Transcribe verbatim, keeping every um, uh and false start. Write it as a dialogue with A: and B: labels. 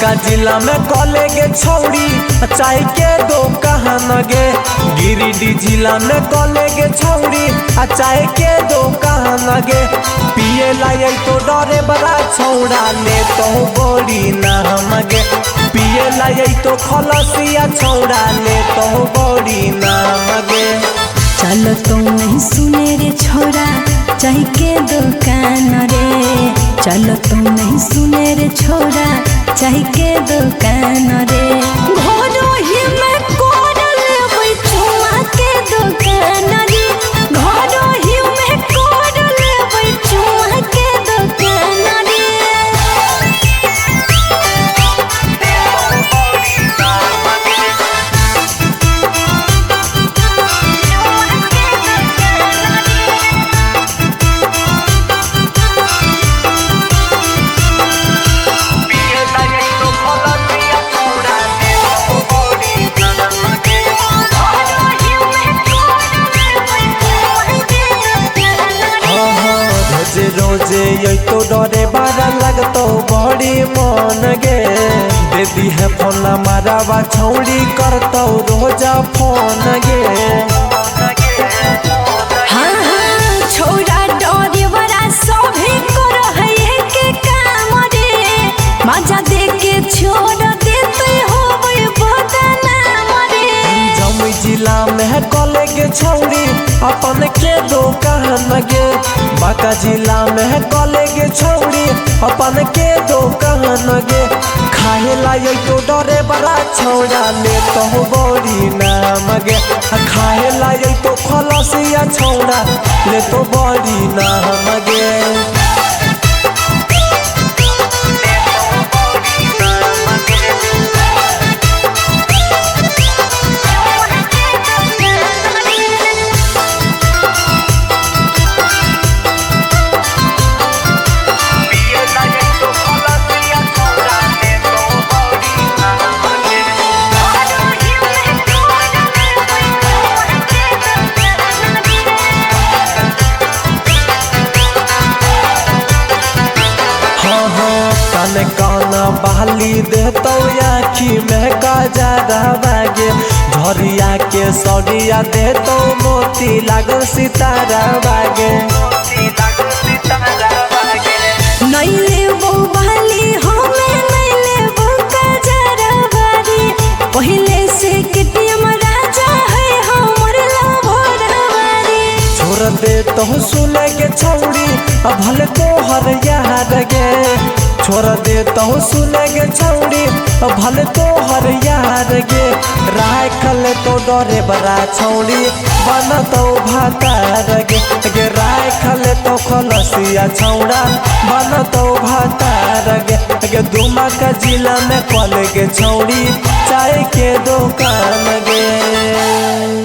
A: बांका जिला में कॉले गे छौड़ी चाय के दुकान गे। गिरिडीह जिला में कॉले गे छौड़ी चाय के दुकान गे। पिए लाए तो डरे बड़ा छौड़ा ले तो बड़ी नाम गे। पिए लाए तो खलसिया छौड़ा ले तो बड़ी नाम गे।
B: चलो तो नहीं सुने रे छोरा चाय के दुकान रे। चलो तो नहीं सुने रे छोरा चाय के दुकान रे। घरो ही में कोरल वही चुमा के दुकान रे। घरो ही में कोरल वही चुमा के दुकान रे।
A: रोजे ये तो डरे बारा लगतो बड़ी मन गे। दे दी है फोन मारा छौड़ी करतो रोजा फोन गे।
B: हाँ हाँ छोरा डरे बड़ा सभी करो है के काम रे। मजा दे के छोड़ देते हो वही बदनाम रे।
A: जमुई जिला में कॉले गे छौड़ी अपन के दुकान गे। बांका जिला में कॉले गे छौड़ी अपन के दुकान गे। खाए लाए तो डरे बड़ा छौड़ा ले तो बड़ी नाम गे। खाए लाए तो खलसिया छौड़ा ले तो बड़ी नाम गे। कान काना बहली देतो आखी में गजरा बागे। झरिया के सड़िया देतो मोती लागल सितारा बागे।
B: नहीं लेबो बहली हमें नहीं लेबो गजरा बारी। पहले से केटीएम राजा है हमर लभरवारी।
A: छोड़ दे तो सुने के छौड़ी अब भले तो हर यार गे। छोड़ दे तो सुने गे छौड़ी अब भले तो हर यार गे। राखल तो डरे बड़ा छौड़ी बन तो भातार गे। गे राखल तो खलसिया छौड़ा बन तो भातार गे। गे बांका जिला में कॉले गे छौड़ी चाय के दुकान गे।